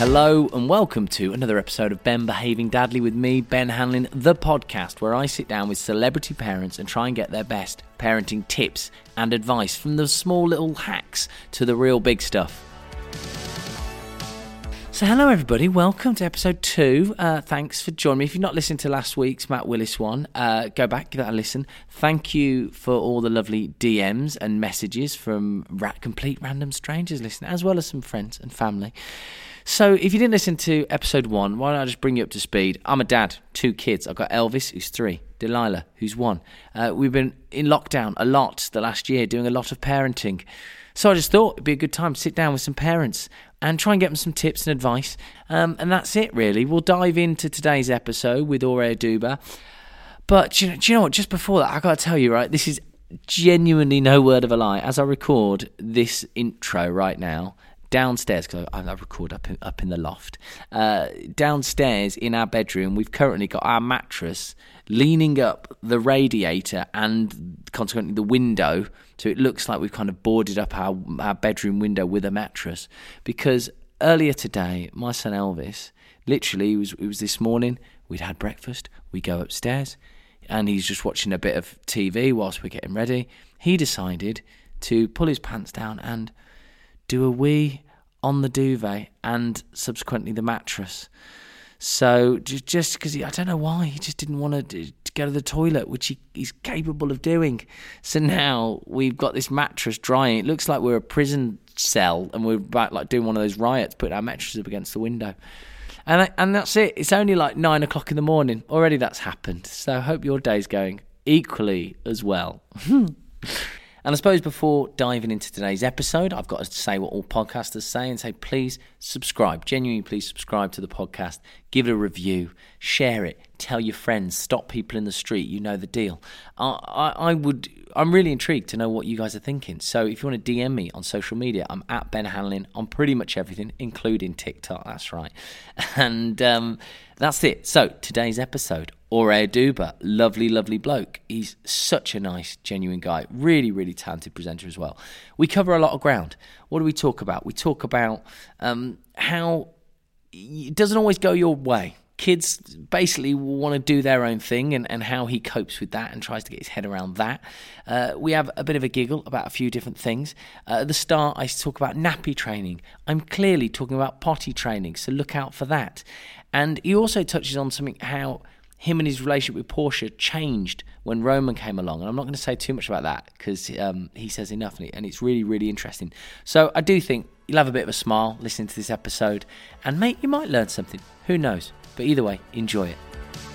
Hello and welcome to another episode of Ben Behaving Dadly with me, Ben Hanlon, the podcast where I sit down with celebrity parents and try and get their best parenting tips and advice, from the small little hacks to the real big stuff. So hello everybody, welcome to episode 2. Thanks for joining me. If you've not listened to last week's Matt Willis one, go back, give that a listen. Thank you for all the lovely DMs and messages from complete random strangers listening, as well as some friends and family. So if you didn't listen to episode 1, why don't I just bring you up to speed? I'm a dad, 2 kids. I've got Elvis, who's 3, Delilah, who's 1. We've been in lockdown a lot the last year, doing a lot of parenting. So I just thought it'd be a good time to sit down with some parents and try and get them some tips and advice. And that's it, really. We'll dive into today's episode with Ore Oduba. But do you know what? Just before that, I got to tell you, right, this is genuinely no word of a lie. As I record this intro right now, downstairs, because I record up in the loft, downstairs in our bedroom, we've currently got our mattress leaning up the radiator and consequently the window, so it looks like we've kind of boarded up our bedroom window with a mattress. Because earlier today, my son Elvis, literally, it was this morning, we'd had breakfast, we go upstairs, and he's just watching a bit of TV whilst we're getting ready. He decided to pull his pants down and do a wee on the duvet and subsequently the mattress. So just because I don't know why, he just didn't want to go to the toilet, which he's capable of doing. So now we've got this mattress drying. It looks like we're a prison cell and we're about like doing one of those riots, putting our mattresses up against the window. And that's it. It's only like 9 o'clock in the morning. Already that's happened. So I hope your day's going equally as well. And I suppose before diving into today's episode, I've got to say what all podcasters say and say, please subscribe. Genuinely, please subscribe to the podcast. Give it a review. Share it. Tell your friends. Stop people in the street. You know the deal. I'm really intrigued to know what you guys are thinking. So if you want to DM me on social media, I'm at Ben Hanlon on pretty much everything, including TikTok. That's right. And that's it. So today's episode, Ore Oduba, lovely, lovely bloke. He's such a nice, genuine guy. Really, really talented presenter as well. We cover a lot of ground. What do we talk about? We talk about how it doesn't always go your way. Kids basically want to do their own thing and how he copes with that and tries to get his head around that. We have a bit of a giggle about a few different things. At the start, I talk about nappy training. I'm clearly talking about potty training, so look out for that. And he also touches on something, how him and his relationship with Portia changed when Roman came along. And I'm not going to say too much about that because he says enough and it's really, really interesting. So I do think you'll have a bit of a smile listening to this episode and mate, you might learn something. Who knows? But either way, enjoy it.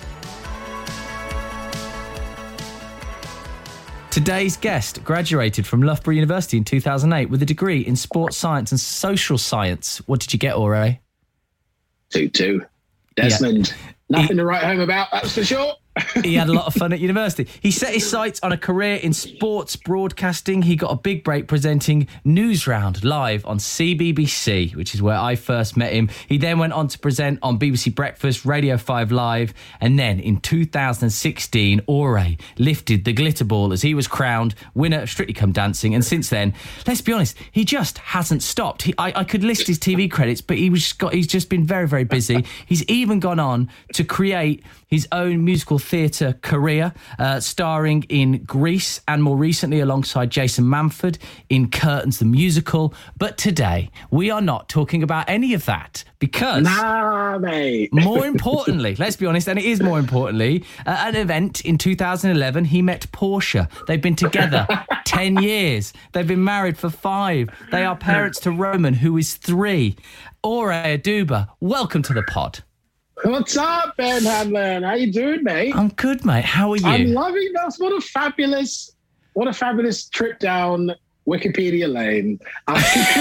Today's guest graduated from Loughborough University in 2008 with a degree in sports science and social science. What did you get, Ore? 2-2. Desmond. Yeah. Nothing to write home about, that's for sure. He had a lot of fun at university. He set his sights on a career in sports broadcasting. He got a big break presenting Newsround live on CBBC, which is where I first met him. He then went on to present on BBC Breakfast, Radio 5 Live, and then in 2016, Ore lifted the glitter ball as he was crowned winner of Strictly Come Dancing. And since then, let's be honest, he just hasn't stopped. I could list his TV credits, but he's just been very, very busy. He's even gone on to create his own musical theatre career, starring in Grease and more recently alongside Jason Manford in Curtains the Musical. But today, we are not talking about any of that because... Nah, mate. More importantly, let's be honest, and it is more importantly, at an event in 2011, he met Portia. They've been together 10 years. They've been married for 5. They are parents to Roman, who is 3. Ore Oduba, welcome to the pod. What's up, Ben Hanlon? How you doing, mate? I'm good, mate. How are you? I'm loving this. What a fabulous trip down Wikipedia lane. I'm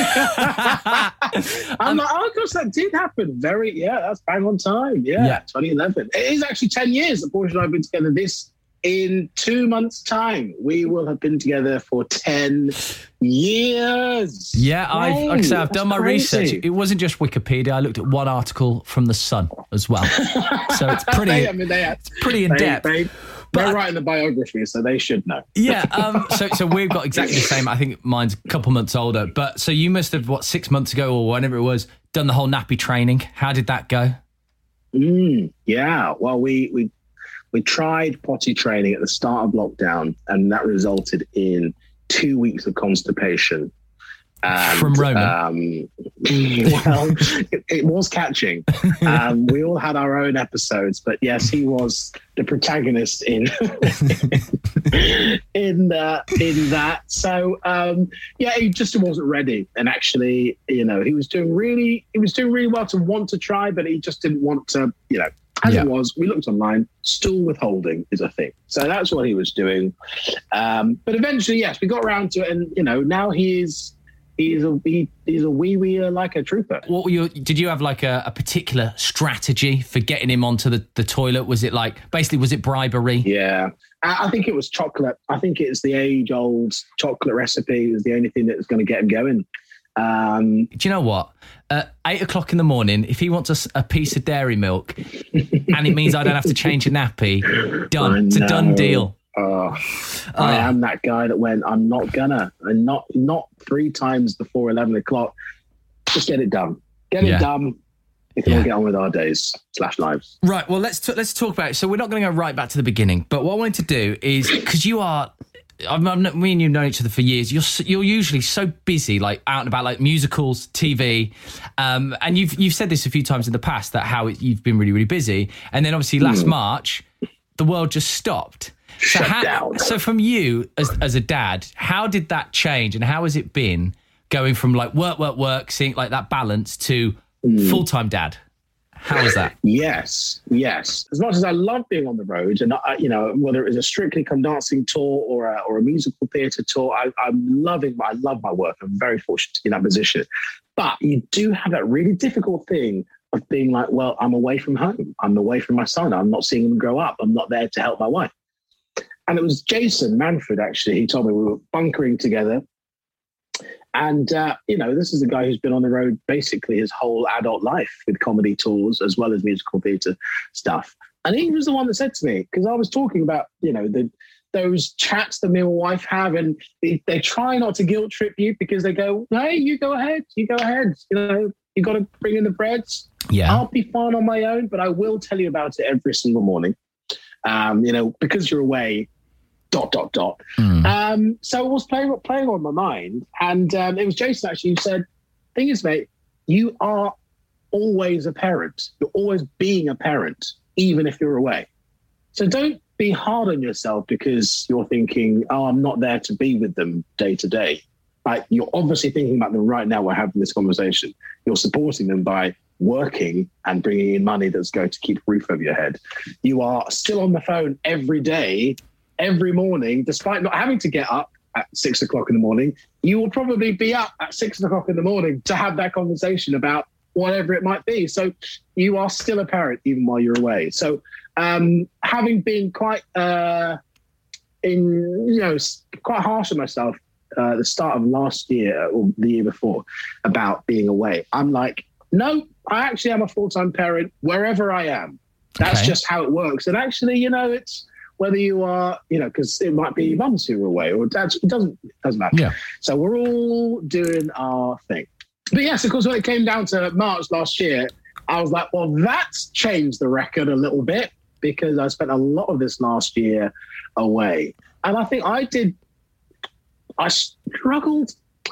like, oh, gosh, that did happen. That's bang on time. Yeah, 2011. It is actually 10 years that Portia and I have been together in 2 months' time. We will have been together for 10 years. Yeah, I've done my research. It wasn't just Wikipedia. I looked at one article from The Sun as well. So it's pretty, it's pretty in depth. They're writing the biography, so they should know. Yeah. So we've got exactly the same. I think mine's a couple months older. But so you must have 6 months ago or whenever it was done the whole nappy training. How did that go? Yeah. Well, we tried potty training at the start of lockdown, and that resulted in 2 weeks of constipation. And, from Roman? Well, it was catching. We all had our own episodes, but yes, he was the protagonist in in that. So he just wasn't ready. And actually, he was doing really well to want to try, but he just didn't want to. It was, we looked online, stool withholding is a thing. So that's what he was doing. But eventually, yes, we got around to it, and now he's a wee like a trooper. Did you have like a particular strategy for getting him onto the toilet? Was it was it bribery? Yeah, I think it was chocolate. I think it's the age-old chocolate recipe is the only thing that was going to get him going. Do you know what? At 8 o'clock in the morning, if he wants a piece of dairy milk and it means I don't have to change a nappy, done. It's a done deal. I am that guy that went, I'm not gonna, and not 3 times before 11 o'clock. Just get it done. It done. We can all get on with our days / lives. Right. Well, let's talk about it. So we're not going to go right back to the beginning, but what I wanted to do is, because you are, me and you've known each other for years. You're usually so busy, like out and about, like musicals, TV, and you've said this a few times in the past that you've been really, really busy, and then obviously last March, the world just stopped. Shut down. So from you as a dad, how did that change, and how has it been going from like work, seeing like that balance to full-time dad? How was that? Yes. As much as I love being on the road, and whether it was a Strictly Come Dancing tour or a musical theatre tour, I love my work. I'm very fortunate to be in that position. But you do have that really difficult thing of being like, well, I'm away from home. I'm away from my son. I'm not seeing him grow up. I'm not there to help my wife. And it was Jason Manford, actually. He told me we were bunkering together. And, this is a guy who's been on the road basically his whole adult life with comedy tours as well as musical theatre stuff. And he was the one that said to me, because I was talking about, those chats that me and my wife have, and they try not to guilt trip you because they go, hey, you go ahead. You got to bring in the breads. Yeah. I'll be fine on my own, but I will tell you about it every single morning. Because you're away, ... So it was playing on my mind. And it was Jason actually who said, thing is, mate, you are always a parent. You're always being a parent, even if you're away. So don't be hard on yourself because you're thinking, I'm not there to be with them day to day. Like, you're obviously thinking about them right now. We're having this conversation. You're supporting them by working and bringing in money that's going to keep a roof over your head. You are still on the phone every day, every morning, despite not having to get up at 6 o'clock in the morning. You will probably be up at 6 o'clock in the morning to have that conversation about whatever it might be. So you are still a parent even while you're away. So having been quite harsh on myself the start of last year or the year before about being away, I'm like, no, I actually am a full-time parent wherever I am. That's just how it works. And actually, it's whether you are, because it might be mums who are away or dads. It doesn't matter. Yeah. So we're all doing our thing. But yes, of course, when it came down to March last year, I was like, well, that's changed the record a little bit because I spent a lot of this last year away. And I think I struggled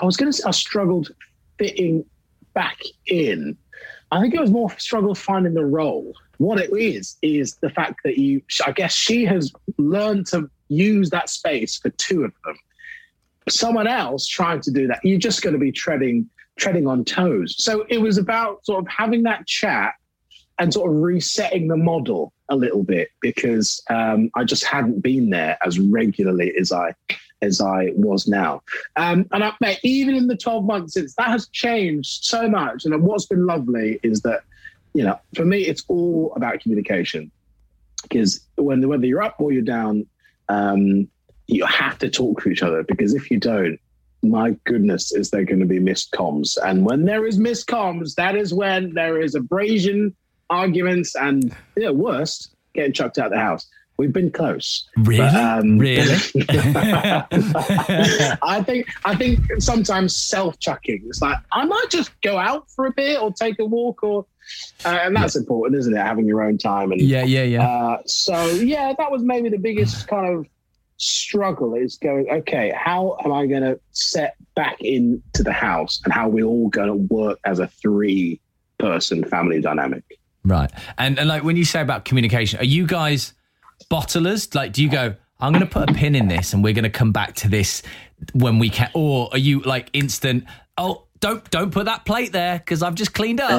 fitting back in. I think it was more struggle finding the role. What it is the fact that I guess she has learned to use that space for 2 of them. Someone else trying to do that, you're just going to be treading on toes. So it was about sort of having that chat and sort of resetting the model a little bit because I just hadn't been there as regularly as I was now. Mate, even in the 12 months since, that has changed so much. And what's been lovely is that, for me, it's all about communication. Because whether you're up or you're down, you have to talk to each other. Because if you don't, my goodness, is there going to be missed comms? And when there is missed comms, that is when there is abrasion, arguments, and worst, getting chucked out of the house. We've been close. Really? Really? Really? I think sometimes self-chucking. It's like, I might just go out for a bit or take a walk and that's important, isn't it? Having your own time. And so, that was maybe the biggest kind of struggle is going, okay, how am I going to set back into the house and how we're all going to work as a 3-person family dynamic? Right. And like when you say about communication, are you guys bottlers? Like, do you go, I'm going to put a pin in this and we're going to come back to this when we can? Or are you like instant, oh, don't put that plate there because I've just cleaned up?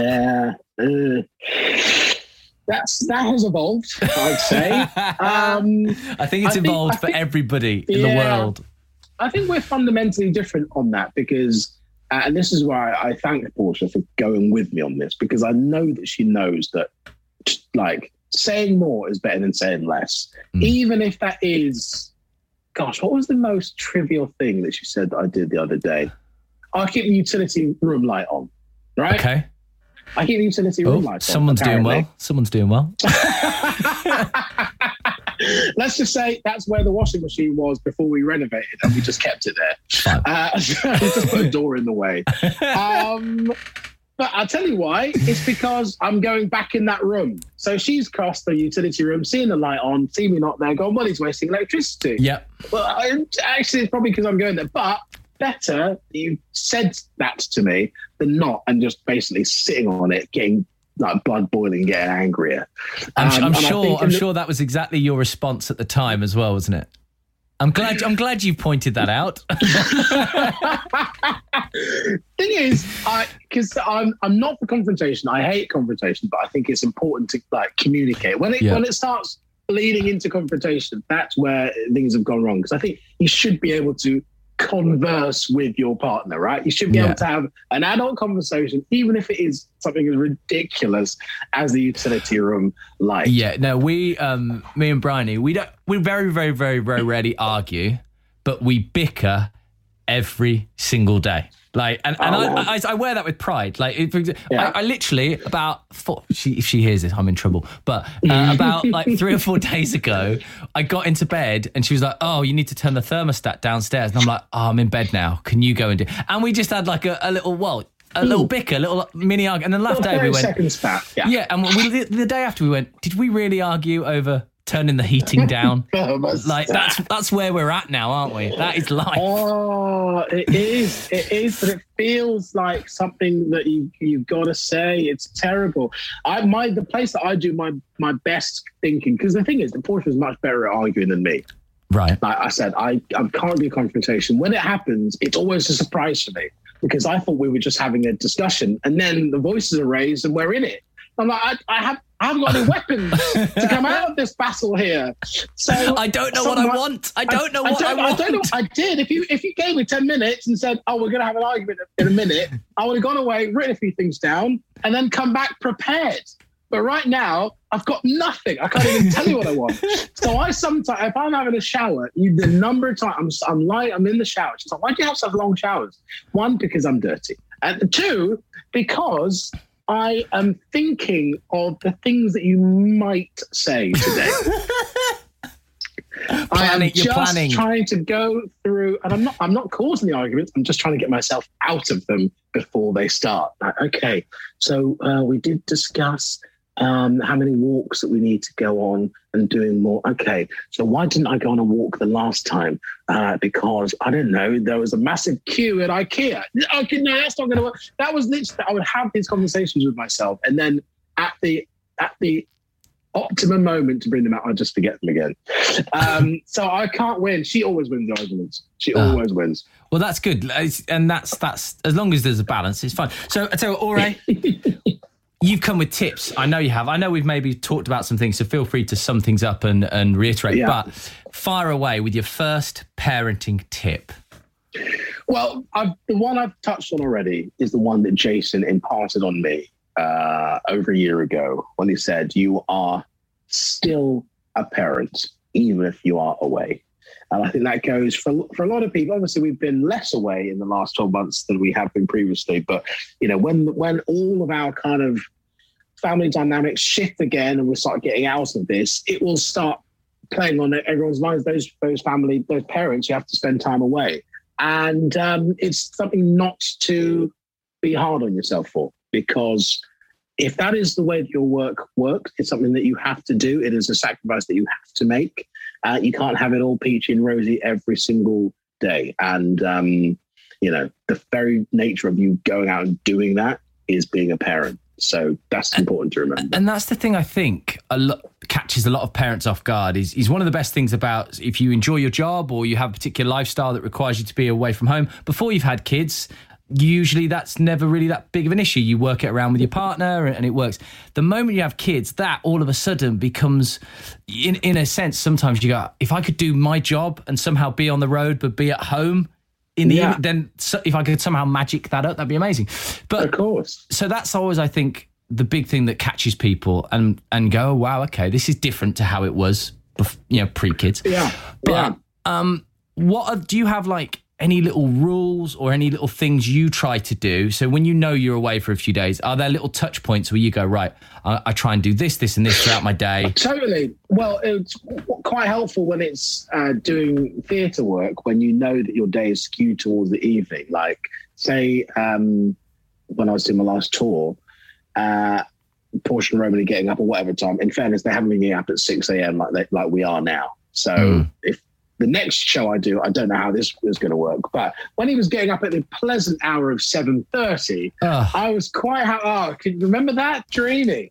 That has evolved, I'd say. I think it's evolved for everybody in the world. I think we're fundamentally different on that because, and this is why I thank Portia for going with me on this, because I know that she knows that, like, saying more is better than saying less. Even if that is, gosh, what was the most trivial thing that she said that I did the other day? I keep the utility room light on, right? Okay. I keep the utility room light on. Someone's doing well. Someone's doing well. Let's just say that's where the washing machine was before we renovated, and we just kept it there. Just put a door in the way. But I'll tell you why. It's because I'm going back in that room. So she's crossed the utility room, seeing the light on, see me not there, going, well, he's wasting electricity. Yep. Well, actually, it's probably because I'm going there. But better you said that to me than not, and just basically sitting on it, getting like blood boiling, getting angrier. I'm sure that was exactly your response at the time as well, wasn't it? I'm glad you pointed that out. Thing is, because I'm not for confrontation. I hate confrontation, but I think it's important to like communicate. When it starts leading into confrontation, that's where things have gone wrong. Because I think you should be able to converse with your partner, right? You should be able to have an adult conversation, even if it is something as ridiculous as the utility room light. Yeah, no, me and Bryony, we very, very, very, very rarely argue, but we bicker every single day. Like, and I wear that with pride. Like, I literally about if she hears this, I'm in trouble. But about like 3 or 4 days ago, I got into bed and she was like, "Oh, you need to turn the thermostat downstairs." And I'm like, "Oh, I'm in bed now. Can you go and do?" And we just had like a little bicker, a little mini argument, and then last day we went. Second spat. Yeah, and the day after we went, did we really argue over turning the heating down? Like that's where we're at now, aren't we? That is life. Oh, it is, but it feels like something that you've got to say. It's terrible. The place that I do my best thinking, because the thing is, the Portia is much better at arguing than me. Right. Like I said, I can't do confrontation. When it happens, it's always a surprise for me because I thought we were just having a discussion, and then the voices are raised and we're in it. I'm like, I haven't got any weapons to come out of this battle here. So I don't know what I want. I don't know what I want. I don't know what I did. If you gave me 10 minutes and said, "Oh, we're going to have an argument in a minute," I would have gone away, written a few things down, and then come back prepared. But right now, I've got nothing. I can't even tell you what I want. So I sometimes, if I'm having a shower, the number of times I'm in the shower. She's like, "Why do you have such long showers?" 1, because I'm dirty. And 2, because I am thinking of the things that you might say today. I am just trying to go through, and I'm not causing the arguments. I'm just trying to get myself out of them before they start. Like, okay, so we did discuss how many walks that we need to go on and doing more. Okay, so why didn't I go on a walk the last time? Because, I don't know, there was a massive queue at IKEA. Okay, no, that's not going to work. That was literally, I would have these conversations with myself, and then at the optimum moment to bring them out, I just forget them again. So I can't win. She always wins the arguments. She always wins. Well, that's good. And that's as long as there's a balance, it's fine. So I tell you what, Ore, you've come with tips. I know you have. I know we've maybe talked about some things, so feel free to sum things up and reiterate. Yeah. But fire away with your first parenting tip. Well, the one I've touched on already is the one that Jason imparted on me over a year ago when he said, "You are still a parent, even if you are away." And I think that goes for a lot of people. Obviously, we've been less away in the last 12 months than we have been previously. But, you know, when all of our kind of family dynamics shift again and we start getting out of this, it will start playing on everyone's minds, those parents, you have to spend time away. And it's something not to be hard on yourself for, because if that is the way that your work works, it's something that you have to do. It is a sacrifice that you have to make. You can't have it all peachy and rosy every single day. And, the very nature of you going out and doing that is being a parent. So that's important to remember. And that's the thing I think catches a lot of parents off guard is one of the best things about if you enjoy your job or you have a particular lifestyle that requires you to be away from home before you've had kids. Usually that's never really that big of an issue. You work it around with your partner and it works. The moment you have kids, that all of a sudden becomes, in a sense, sometimes you go, if I could do my job and somehow be on the road but be at home in the evening, then if I could somehow magic that up, that'd be amazing. But of course. So that's always, I think, the big thing that catches people and go, oh, wow, okay, this is different to how it was, pre-kids. Yeah. But do you have like any little rules or any little things you try to do? So when you know you're away for a few days, are there little touch points where you go, right, I try and do this, and this throughout my day? Totally. Well, it's quite helpful when it's doing theatre work, when you know that your day is skewed towards the evening. Like, say, when I was doing my last tour, Portia and Roman are getting up at whatever time. In fairness, they haven't been getting up at 6 a.m. like we are now. So if the next show I do, I don't know how this is going to work. But when he was getting up at the pleasant hour of 7:30, I was quite can you remember that? Dreamy.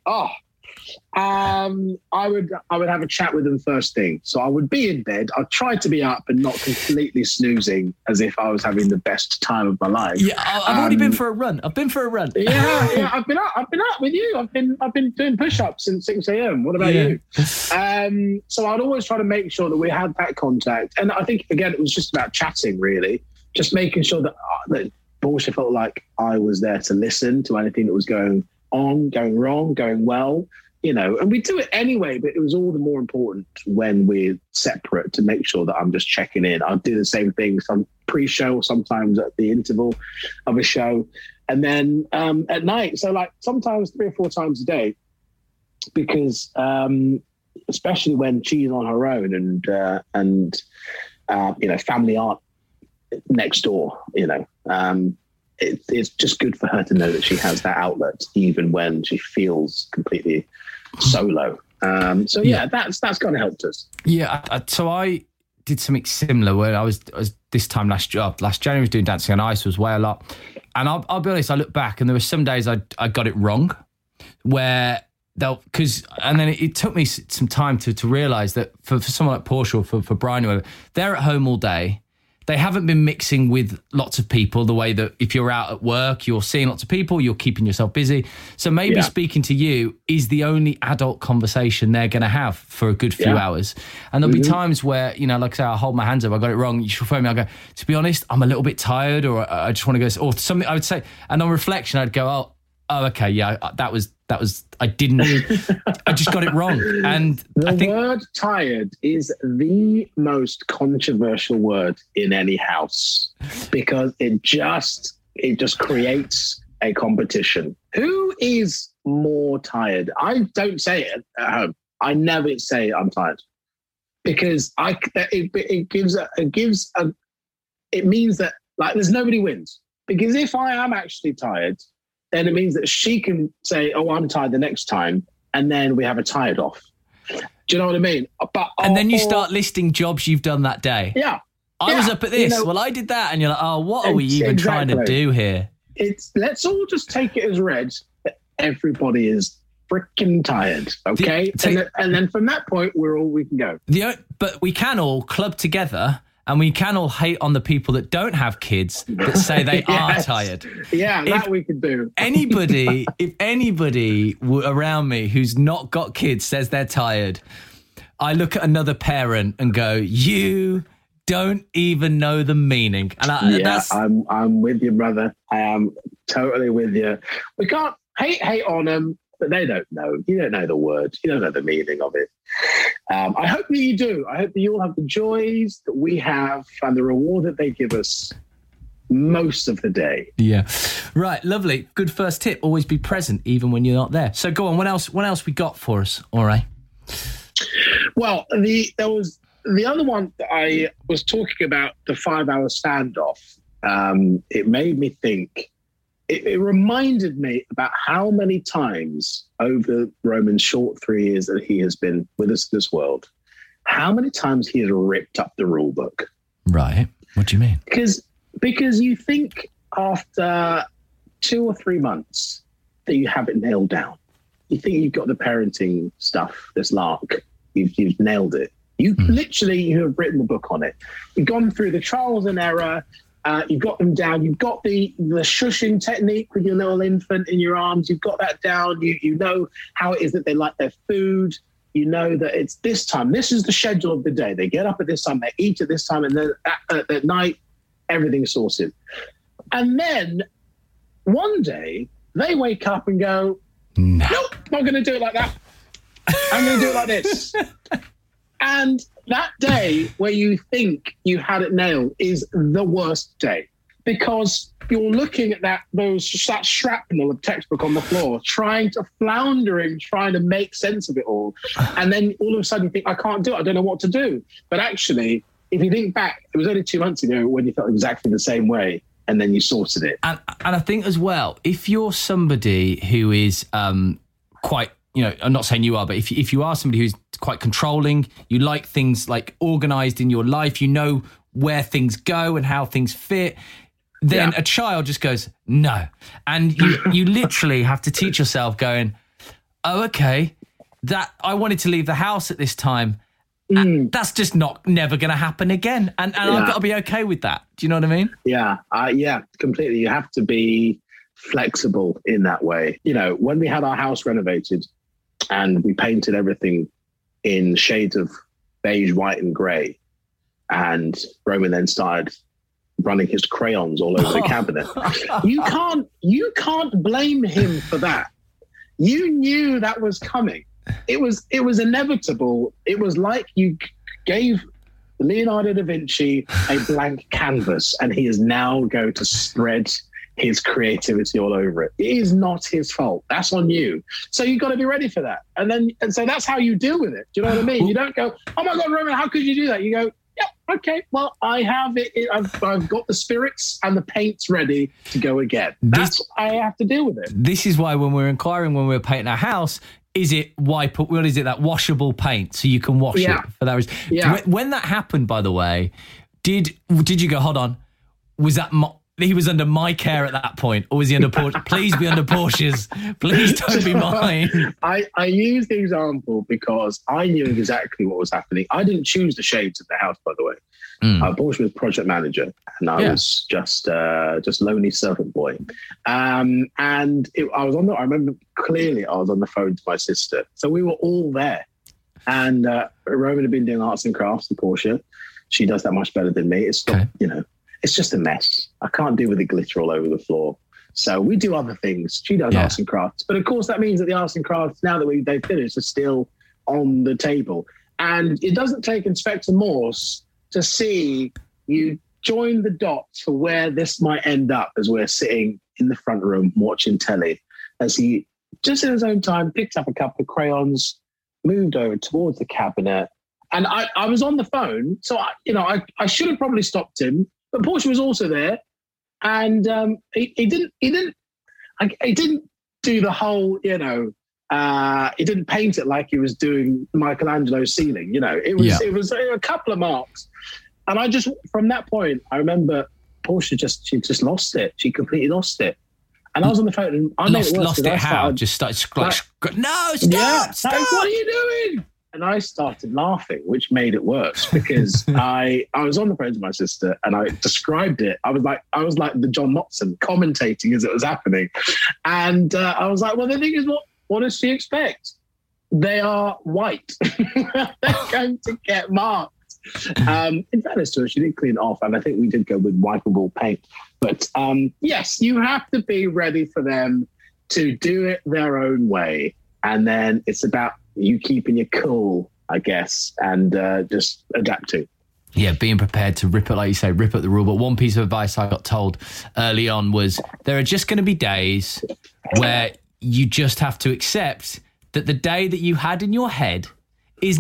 I would have a chat with them first thing. So I would be in bed. I'd try to be up and not completely snoozing as if I was having the best time of my life. Yeah, I've already been for a run. I've been for a run. Yeah, I've been up with you. I've been doing push-ups since 6 a.m. What about you? So I'd always try to make sure that we had that contact. And I think, again, it was just about chatting, really. Just making sure that Portia felt like I was there to listen to anything that was going on, going wrong, going well. And we do it anyway, but it was all the more important when we're separate to make sure that I'm just checking in. I'll do the same thing, some pre-show, sometimes at the interval of a show. And then at night, so like sometimes 3 or 4 times a day, because especially when she's on her own and family aren't next door, it's just good for her to know that she has that outlet, even when she feels completely solo. That's kind of helped us. Yeah, so I did something similar where I was this time last January, I was doing Dancing on Ice, was way a lot. And I'll be honest, I look back and there were some days I got it wrong, and then it took me some time to realise that for someone like Portia, for Brian, whoever, they're at home all day. They haven't been mixing with lots of people the way that if you're out at work, you're seeing lots of people, you're keeping yourself busy. So maybe speaking to you is the only adult conversation they're going to have for a good few hours. And there'll be times where, like I say, I'll hold my hands up, I got it wrong, you should phone me, I'll go, to be honest, I'm a little bit tired, or I just want to go, or something I would say. And on reflection, I'd go, oh, okay, yeah, that was, I just got it wrong. And I think word tired is the most controversial word in any house, because it just creates a competition. Who is more tired? I don't say it at home. I never say I'm tired, because it means that like there's nobody wins. Because if I am actually tired, then it means that she can say, oh, I'm tired the next time, and then we have a tired off. Do you know what I mean? And then you start listing jobs you've done that day. Yeah. I was up at this. Well, I did that. And you're like, oh, what are we even trying to do here? Let's all just take it as read that everybody is freaking tired, okay? And then from that point, we're all we can go. But we can all club together, and we can all hate on the people that don't have kids that say they are tired. Yeah, that we can do. If anybody around me who's not got kids says they're tired, I look at another parent and go, you don't even know the meaning. And I'm with you, brother. I am totally with you. We can't hate on them, but they don't know. You don't know the words. You don't know the meaning of it. I hope that you do. I hope that you all have the joys that we have and the reward that they give us most of the day. Yeah. Right. Lovely. Good first tip. Always be present, even when you're not there. So go on. What else we got for us? All right. Well, there was the other one that I was talking about, the 5-hour standoff. It made me think. It reminded me about how many times over Roman's short 3 years that he has been with us in this world, how many times he has ripped up the rule book. Right. What do you mean? Because you think after 2 or 3 months that you have it nailed down. You think you've got the parenting stuff, this lark. You've nailed it. You have written the book on it. You've gone through the trials and error. You've got them down. You've got the shushing technique with your little infant in your arms. You've got that down. You know how it is that they like their food. You know that it's this time. This is the schedule of the day. They get up at this time. They eat at this time. And then at night, everything's sorted. And then one day they wake up and go, nope, not going to do it like that. I'm going to do it like this. And that day where you think you had it nailed is the worst day, because you're looking at that shrapnel of textbook on the floor, trying to make sense of it all. And then all of a sudden you think, I can't do it. I don't know what to do. But actually, if you think back, it was only 2 months ago when you felt exactly the same way, and then you sorted it. And I think as well, if you're somebody who is quite, I'm not saying you are, but if you are somebody who's quite controlling, you like things like organised in your life, you know where things go and how things fit, then a child just goes, no. And you literally have to teach yourself going, oh, okay, that I wanted to leave the house at this time. And that's just never going to happen again. And I've got to be okay with that. Do you know what I mean? Yeah, completely. You have to be flexible in that way. When we had our house renovated and we painted everything in shades of beige, white and grey, and Roman then started running his crayons all over the cabinet. You can't blame him for that. You knew that was coming. It was inevitable. It was like you gave Leonardo da Vinci a blank canvas and he is now going to spread his creativity all over it. It is not his fault. That's on you. So you've got to be ready for that. And so that's how you deal with it. Do you know what I mean? You don't go, oh my God, Roman, how could you do that? You go, yeah, okay, well, I have it. I've got the spirits and the paints ready to go again. I have to deal with it. This is why when we're inquiring, when we're painting our house, is it that washable paint so you can wash it for that reason? Yeah. When that happened, by the way, did you go, hold on, was that he was under my care at that point, or was he under Porsche? Please be under Porsche's. Please don't be mine. I use the example because I knew exactly what was happening. I didn't choose the shades of the house, by the way. Porsche was project manager, and I was just lonely servant boy. I remember clearly I was on the phone to my sister. So we were all there. And Roman had been doing arts and crafts with Porsche. She does that much better than me. It's not, it's just a mess. I can't deal with the glitter all over the floor. So we do other things. She does arts and crafts. But of course, that means that the arts and crafts, now that they've finished, are still on the table. And it doesn't take Inspector Morse to see you join the dots for where this might end up as we're sitting in the front room watching telly, as he, just in his own time, picked up a couple of crayons, moved over towards the cabinet. And I was on the phone, so I should have probably stopped him. But Porsche was also there, and he didn't do the whole, he didn't paint it like he was doing Michelangelo's ceiling. It was a couple of marks, and I just, from that point, I remember Porsche she just lost it. She completely lost it, and I was on the phone, and I made it worse. Lost it how? Just started no, stop! Like, what are you doing? And I started laughing, which made it worse because I was on the phone to my sister and I described it. I was like the John Motson commentating as it was happening. And I was like, well, the thing is, what does she expect? They are white. They're going to get marked. In fairness to her, she did clean it off. And I think we did go with wipeable paint. But yes, you have to be ready for them to do it their own way. And then it's about you keeping your cool, I guess, and just adapting. Yeah, being prepared to rip it, like you say, rip at the rule. But one piece of advice I got told early on was there are just going to be days where you just have to accept that the day that you had in your head is not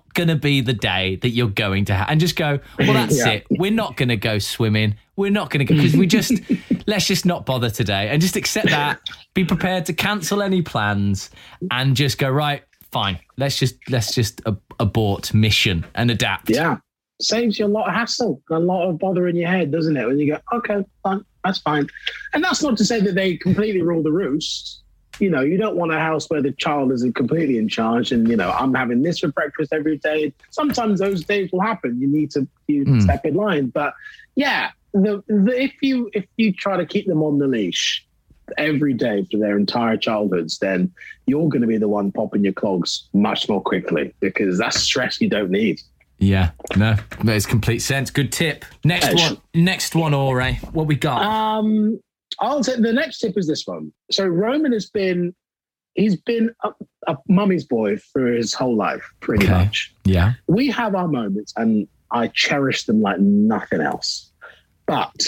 going to be the day that you're going to have, and just go, well, that's it. We're not going to go swimming. We're not going to go, because let's just not bother today, and just accept that, be prepared to cancel any plans and just go, right, fine. Let's just abort mission and adapt. Yeah. Saves you a lot of hassle, a lot of bother in your head, doesn't it? When you go, okay, fine, that's fine. And that's not to say that they completely rule the roost. You know, you don't want a house where the child is completely in charge and, you know, I'm having this for breakfast every day. Sometimes those days will happen. You need to step in line. But yeah, if you try to keep them on the leash every day for their entire childhoods, then you're going to be the one popping your clogs much more quickly, because that's stress you don't need. Yeah, no, makes complete sense. Good tip. Next one, Ore. What we got? I'll say the next tip is this one. So Roman he's been a mummy's boy for his whole life, pretty much. Yeah. We have our moments, and I cherish them like nothing else. But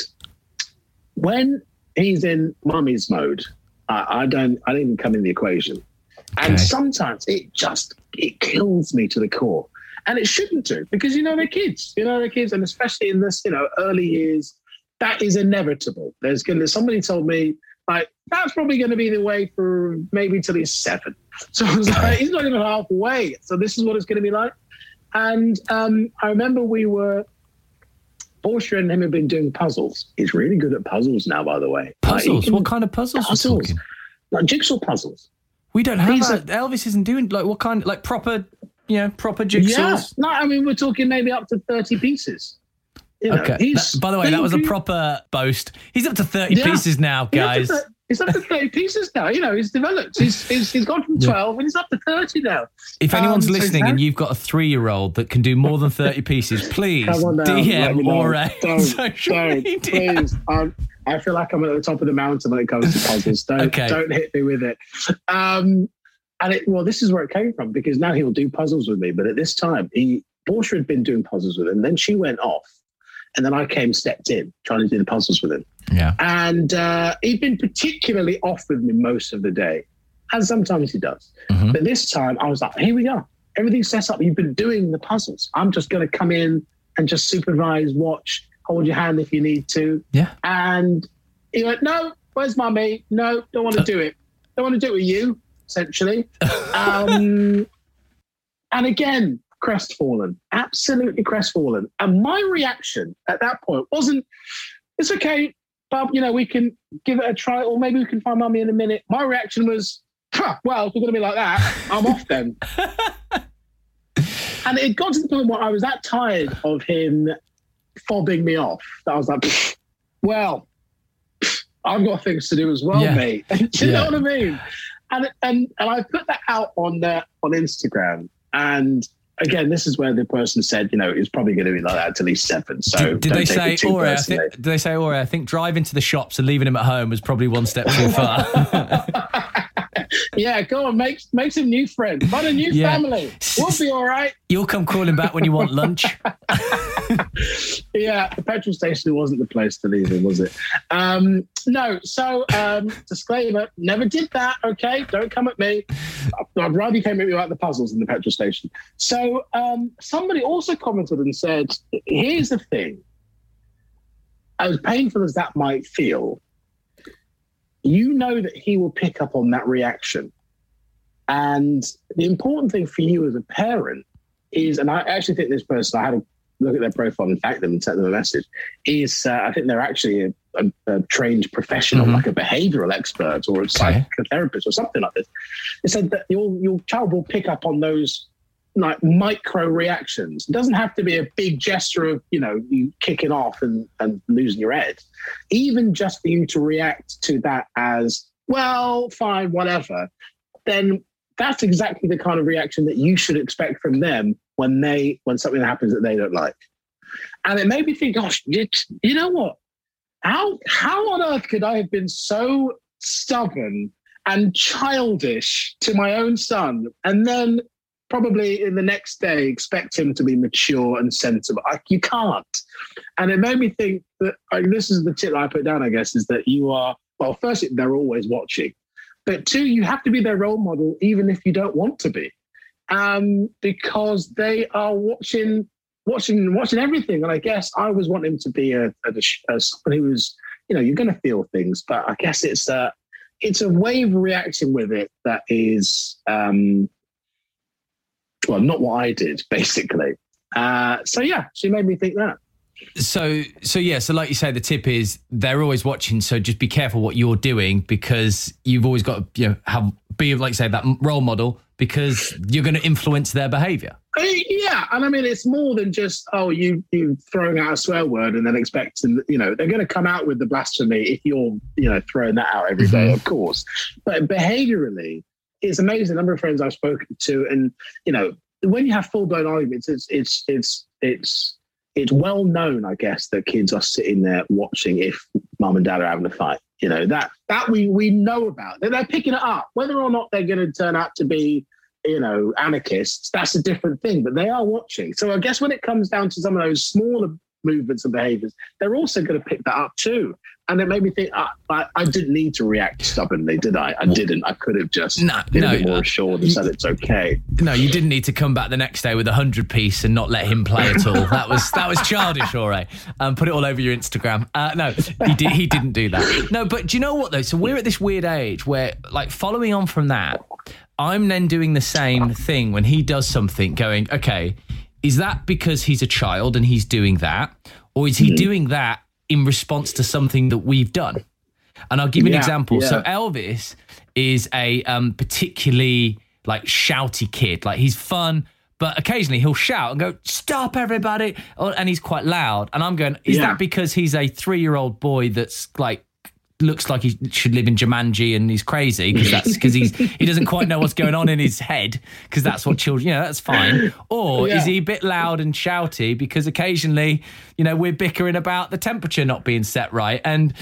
when he's in mummy's mode, I don't even come in the equation. And sometimes it kills me to the core. And it shouldn't do, because, you know, they're kids. And especially in this, you know, early years, that is inevitable. Somebody told me, like, that's probably going to be the way for maybe till he's 7. So I was like, he's not even halfway. So this is what it's going to be like. And I remember Portia and him have been doing puzzles. He's really good at puzzles now, by the way. Puzzles? What kind of puzzles? Puzzles. Like jigsaw puzzles. We don't have that. Elvis isn't doing, like, what kind, like proper jigsaws? Yeah. No, I mean, we're talking maybe up to 30 pieces. You know, okay. By the way, that was a proper boast. He's up to 30 pieces now, guys. He's up to 30 pieces now. You know, he's developed. He's gone from 12 and he's up to 30 now. If anyone's listening and you've got a 3-year-old that can do more than 30 pieces, please DM or social media. Please. I feel like I'm at the top of the mountain when it comes to puzzles. Don't hit me with it. This is where it came from, because now he'll do puzzles with me. But at this time, Portia had been doing puzzles with him. Then she went off. And then I stepped in, trying to do the puzzles with him. Yeah. And he'd been particularly off with me most of the day. And sometimes he does. Mm-hmm. But this time I was like, here we go. Everything's set up. You've been doing the puzzles. I'm just going to come in and just supervise, watch, hold your hand if you need to. Yeah. And he went, no, where's Mummy? No, don't want to do it. Don't want to do it with you, essentially. And again, crestfallen, absolutely crestfallen. And my reaction at that point wasn't, it's okay, Bub, you know, we can give it a try, or maybe we can find Mummy in a minute. My reaction was, well, if we're going to be like that, I'm off then. And it got to the point where I was that tired of him fobbing me off that I was like, well, I've got things to do as well, mate. Do you know what I mean? And I put that out on Instagram, and again, this is where the person said, you know, it's probably going to be like that till he's 7. So did they say, Ore, I think driving to the shops and leaving him at home was probably one step too far. Yeah, go on, make some new friends. Find a new family. We'll be all right. You'll come crawling back when you want lunch. Yeah, the petrol station wasn't the place to leave him, was it? No, so disclaimer, never did that, okay? Don't come at me. I'd rather you came at me about the puzzles in the petrol station. So somebody also commented and said, here's the thing. As painful as that might feel, you know that he will pick up on that reaction. And the important thing for you as a parent is, and I actually think this person, I had to look at their profile and thank them and send them a message, is I think they're actually a trained professional, like a behavioral expert or a psychotherapist or something like this. They said that your child will pick up on those like micro reactions. It doesn't have to be a big gesture of, you know, you kicking off and losing your head. Even just for you to react to that as, well, fine, whatever, then that's exactly the kind of reaction that you should expect from them when something happens that they don't like. And it made me think, gosh, you know what? How on earth could I have been so stubborn and childish to my own son, and then probably in the next day expect him to be mature and sensible? You can't. And it made me think that this is the tip I put down, I guess, is that you are, well, first, they're always watching. But 2, you have to be their role model, even if you don't want to be. because they are watching everything. And I guess I was wanting to be someone who was, you're going to feel things, but I guess it's a way of reacting with it that is, not what I did, basically. She made me think that. So like you say, the tip is they're always watching. So just be careful what you're doing, because you've always got to, be like you say, that role model, because you're going to influence their behaviour. Yeah, and I mean, it's more than just, you throwing out a swear word and then expecting, they're going to come out with the blasphemy if you're, throwing that out every day, of course. But behaviourally, it's amazing the number of friends I've spoken to, and when you have full blown arguments, it's well known, I guess, that kids are sitting there watching if mum and dad are having a fight. That we know about. They're picking it up. Whether or not they're going to turn out to be, anarchists, that's a different thing, but they are watching. So I guess when it comes down to some of those smaller movements and behaviors, they're also going to pick that up too. And it made me think, I didn't need to react stubbornly, did I? I didn't. I could have just been a bit more assured and said it's okay. No, you didn't need to come back the next day with 100-piece and not let him play at all. That was childish, all right. Put it all over your Instagram. No, he didn't do that. No, but do you know what though? So we're at this weird age where, like, following on from that, I'm then doing the same thing when he does something, going, okay, is that because he's a child and he's doing that? Or is he doing that in response to something that we've done? And I'll give you an example. Yeah. So Elvis is a particularly like shouty kid. Like, he's fun, but occasionally he'll shout and go, "Stop, everybody!" And he's quite loud. And I'm going, is that because he's a 3-year-old boy that's like, looks like he should live in Jumanji and he's crazy because he doesn't quite know what's going on in his head, because that's what children, that's fine? Or is he a bit loud and shouty because occasionally, we're bickering about the temperature not being set right? And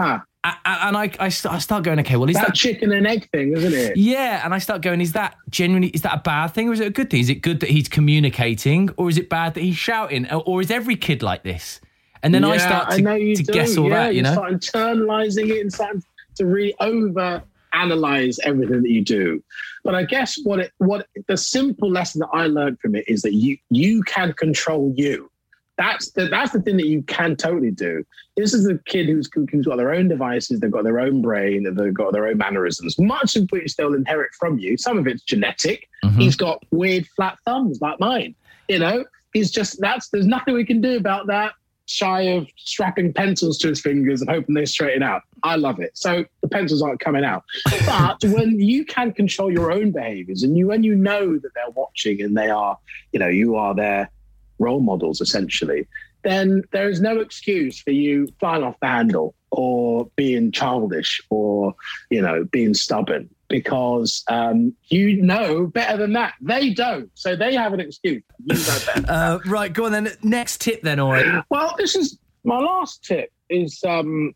I start going, okay, well, is that chicken and egg thing, isn't it? Yeah, and I start going, is that a bad thing, or is it a good thing? Is it good that he's communicating, or is it bad that he's shouting, or is every kid like this? And then I start to guess all that, You start internalizing it and starting to really over-analyze everything that you do. But I guess what the simple lesson that I learned from it is that you can control you. That's the thing that you can totally do. This is a kid who's got their own devices, they've got their own brain, and they've got their own mannerisms, much of which they'll inherit from you. Some of it's genetic. He's got weird flat thumbs like mine. He's just, there's nothing we can do about that, shy of strapping pencils to his fingers and hoping they straighten out. I love it. So the pencils aren't coming out. But when you can control your own behaviors, and when you know that they're watching and they are, you are their role models essentially, then there is no excuse for you flying off the handle or being childish or, being stubborn, because you know better than that. They don't. So they have an excuse. You know better. Right, go on then. Next tip then, all right. Well, this is my last tip it's kind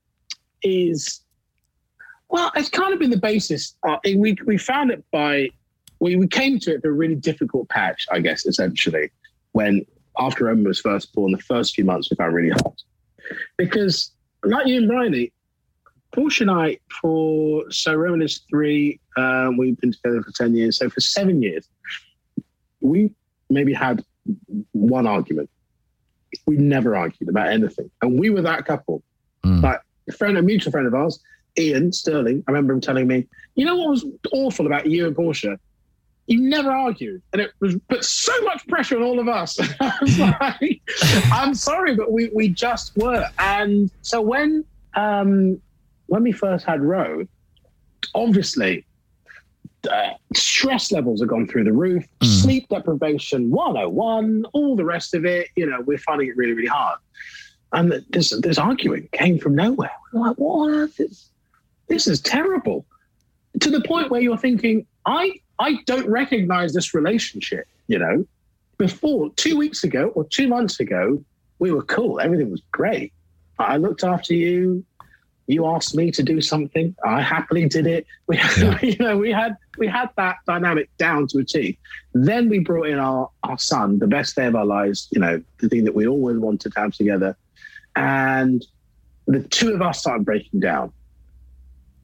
of been the basis. We found it we came to it through a really difficult patch, I guess, essentially, when after Roman was first born, the first few months we found really hard. Because like you and Bryony, Porsche and I, Roman is 3, we've been together for 10 years. So for 7 years, we maybe had one argument. We never argued about anything. And we were that couple. Like a mutual friend of ours, Ian Sterling, I remember him telling me, you know what was awful about you and Porsche? You never argued. And it was put so much pressure on all of us. I was like, I'm sorry, but we just were. And so when we first had Ro, obviously, stress levels have gone through the roof, sleep deprivation 101, all the rest of it, we're finding it really, really hard. And this arguing came from nowhere. We're like, what on earth this is terrible. To the point where you're thinking, I don't recognize this relationship, Before, 2 weeks ago or 2 months ago, we were cool. Everything was great. I looked after you. You asked me to do something. I happily did it. We had that dynamic down to a T. Then we brought in our son, the best day of our lives, the thing that we always wanted to have together. And the two of us started breaking down.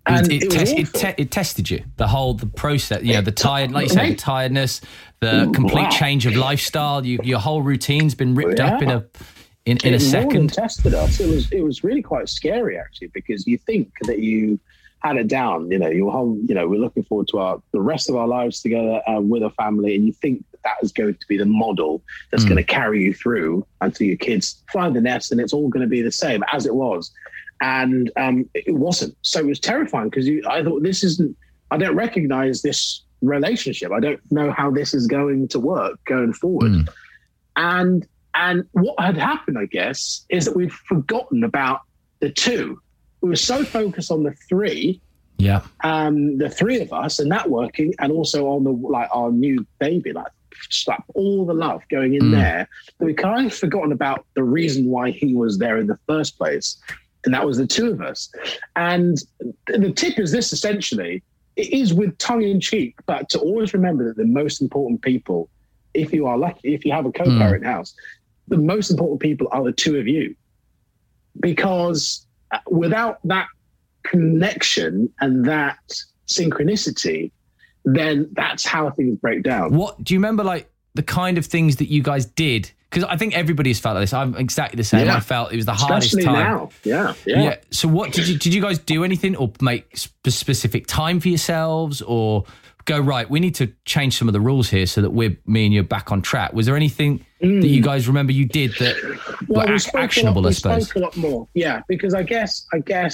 And it tested you, the process, the tired, like you said, the tiredness, the complete change of lifestyle. Your whole routine's been ripped up in a second. It tested us. It was really quite scary actually, because you think that you had it down. Your whole, we're looking forward to the rest of our lives together with a family, and you think that is going to be the model that's going to carry you through until your kids find the nest, and it's all going to be the same as it was. And it wasn't. So it was terrifying because I thought I don't recognize this relationship. I don't know how this is going to work going forward. And what had happened, I guess, is that we'd forgotten about the two. We were so focused on the three, the three of us, and that working, and also on our new baby, just all the love going in there, that we kind of forgotten about the reason why he was there in the first place. And that was the two of us. And the tip is this, essentially, it is with tongue in cheek, but to always remember that the most important people, if you are lucky, if you have a co-parent house, the most important people are the two of you. Because without that connection and that synchronicity, then that's how things break down. What do you remember, the kind of things that you guys did? Because I think everybody's felt like this. I'm exactly the same. I felt it was the hardest time. Especially now. Yeah. So what did you guys do anything, or make specific time for yourselves, or go, right, we need to change some of the rules here so that me and you are back on track? Was there anything that you guys remember you did that were actionable, I suppose? We spoke a lot more. Yeah, because I guess,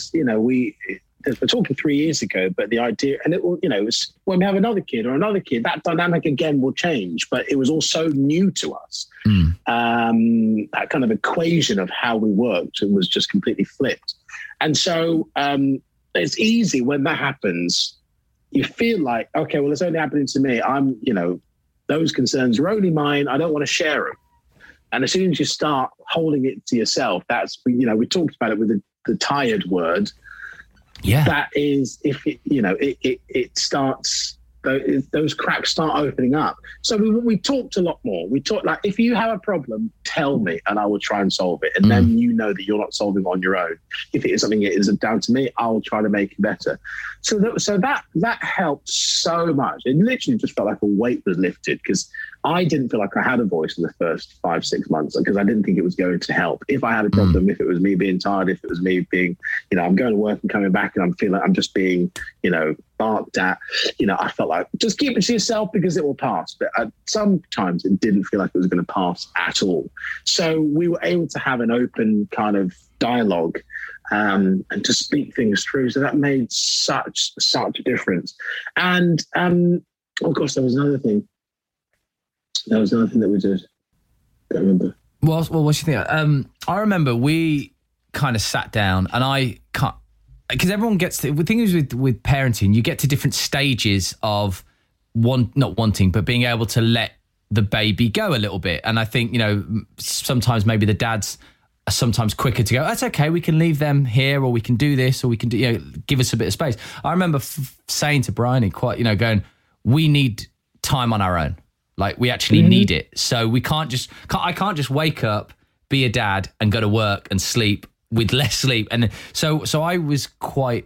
we're talking 3 years ago, but the idea, and it will, it was when we have another kid, that dynamic again will change, but it was all so new to us. That kind of equation of how we worked was just completely flipped. And so it's easy when that happens, you feel like, okay, well, it's only happening to me. Those concerns are only mine. I don't want to share them. And as soon as you start holding it to yourself, that's, we talked about it with the tired word. Yeah, that is, if it starts, those cracks start opening up. So we talked a lot more. We talked if you have a problem, tell me, and I will try and solve it. And then that you're not solving on your own. If it is something that isn't down to me, I'll try to make it better. So that helped so much. It literally just felt like a weight was lifted, because I didn't feel like I had a voice in the first 5-6 months, because I didn't think it was going to help. If I had a problem, if it was me being tired, if it was me being, I'm going to work and coming back and I'm feeling like I'm just being, barked at, I felt like just keep it to yourself because it will pass. But sometimes it didn't feel like it was going to pass at all. So we were able to have an open kind of dialogue and to speak things through. So that made such a difference. And oh gosh, there was another thing. That was another thing that we did. I don't remember. Well, what's your thing? I remember we kind of sat down, and I can't, because everyone gets to, the thing is with parenting, you get to different stages of not wanting, but being able to let the baby go a little bit. And I think, sometimes maybe the dads are sometimes quicker to go, that's okay, we can leave them here, or we can do this, or we can do, give us a bit of space. I remember saying to Bryony going, we need time on our own. Like, we actually need it. So I can't just wake up, be a dad, and go to work and sleep with less sleep. And so I was quite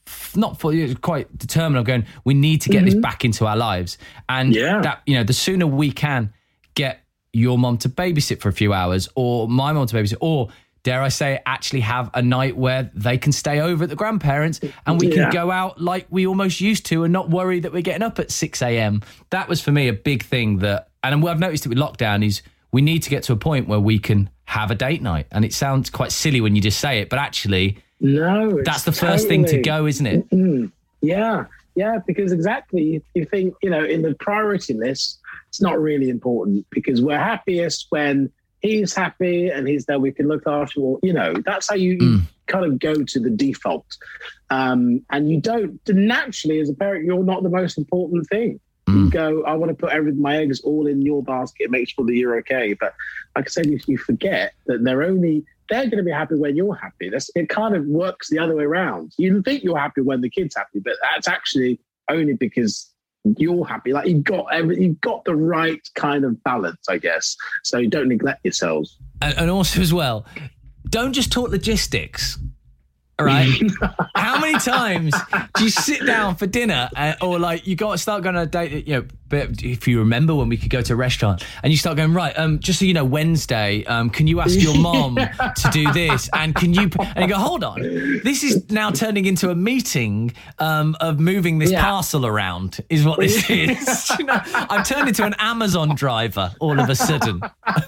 determined of going, we need to get this back into our lives. And that, the sooner we can get your mom to babysit for a few hours, or my mom to babysit, or dare I say, actually have a night where they can stay over at the grandparents and we can go out like we almost used to and not worry that we're getting up at 6 a.m. That was for me a big thing and I've noticed it with lockdown, is we need to get to a point where we can have a date night. And it sounds quite silly when you just say it, but actually, no, that's the first thing to go, isn't it? Mm-hmm. Yeah, because exactly, you think, in the priority list, it's not really important, because we're happiest when he's happy and he's there, we can look after him. That's how you kind of go to the default. And you don't, naturally, as a parent, you're not the most important thing. You go, I want to put my eggs all in your basket, make sure that you're okay. But like I said, if you forget that they're going to be happy when you're happy. It kind of works the other way around. You think you're happy when the kid's happy, but that's actually only because you're happy. Like, you've got the right kind of balance, I guess. So you don't neglect yourselves. And also as well, don't just talk logistics. right? How many times do you sit down for dinner or like you got to start going on a date, you know, but if you remember when we could go to a restaurant and you start going, right, just so you know, Wednesday, can you ask your mom to do this? And can you, and you go, hold on, this is now turning into a meeting of moving this parcel around is what this is. You know, I've turned into an Amazon driver all of a sudden.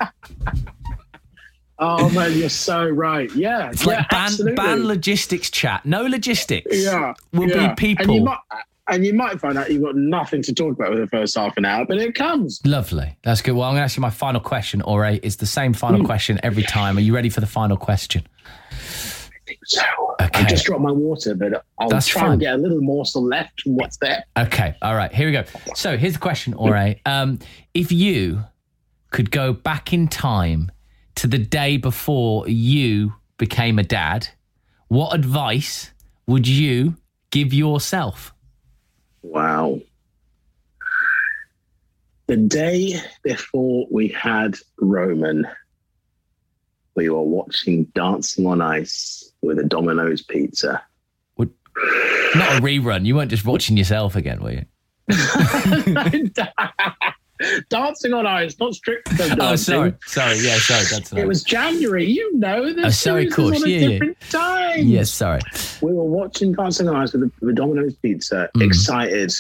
Oh man, you're so right. Yeah, it's like ban logistics chat. No logistics. Yeah, will be people. And you might find out you've got nothing to talk about with the first half an hour, but it comes. Lovely. That's good. Well, I'm going to ask you my final question, Ore. It's the same final question every time. Are you ready for the final question? I think so. Okay. I just dropped my water, but I'll try and get a little morsel left from what's there. Okay. All right. Here we go. So here's the question, Ore. If you could go back in time to the day before you became a dad, what advice would you give yourself? Wow. The day before we had Roman, we were watching Dancing on Ice with a Domino's pizza. Not a rerun. You weren't just watching yourself again, were you? Dancing on Ice, not strictly. Oh, sorry. Yeah, sorry. That's it was January. You know, the series was on a different time. Yes, sorry. We were watching Dancing on Ice with the Domino's pizza, excited,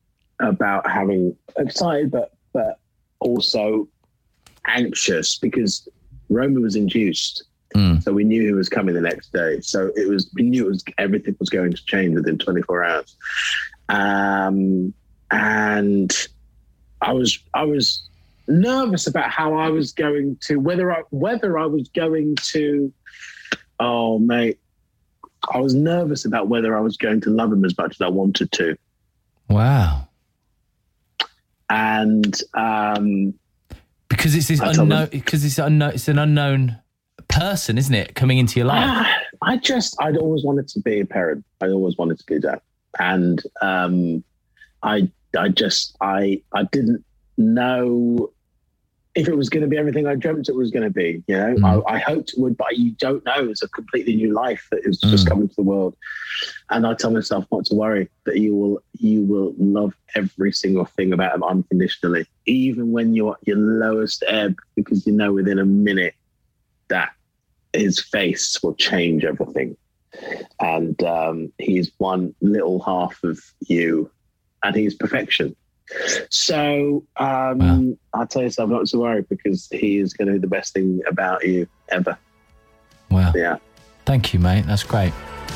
but also anxious because Roman was induced. So we knew he was coming the next day. So we knew everything was going to change within 24 hours. And I was nervous about how I was going to, whether I was going to, oh mate, I was nervous about whether I was going to love him as much as I wanted to. Wow. And because it's this unknown, it's an unknown person, isn't it, coming into your life? I'd always wanted to be a parent. I always wanted to do that, and I didn't know if it was going to be everything I dreamt it was going to be. You know, I hoped it would, but you don't know. It's a completely new life that is just coming to the world. And I tell myself not to worry, that you will love every single thing about him unconditionally, even when you're at your lowest ebb, because you know within a minute that his face will change everything. And he's one little half of you, and he's perfection. So wow. I'll tell yourself not to worry, because he is going to be the best thing about you ever. Wow. Yeah. Thank you, mate. That's great.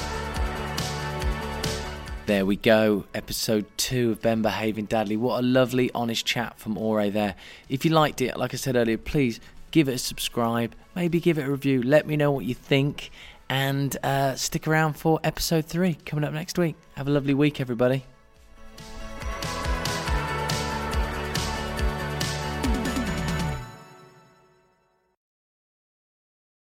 There we go. Episode 2 of Ben Behaving Dadly. What a lovely, honest chat from Ore there. If you liked it, like I said earlier, please give it a subscribe. Maybe give it a review. Let me know what you think. And stick around for episode 3 coming up next week. Have a lovely week, everybody.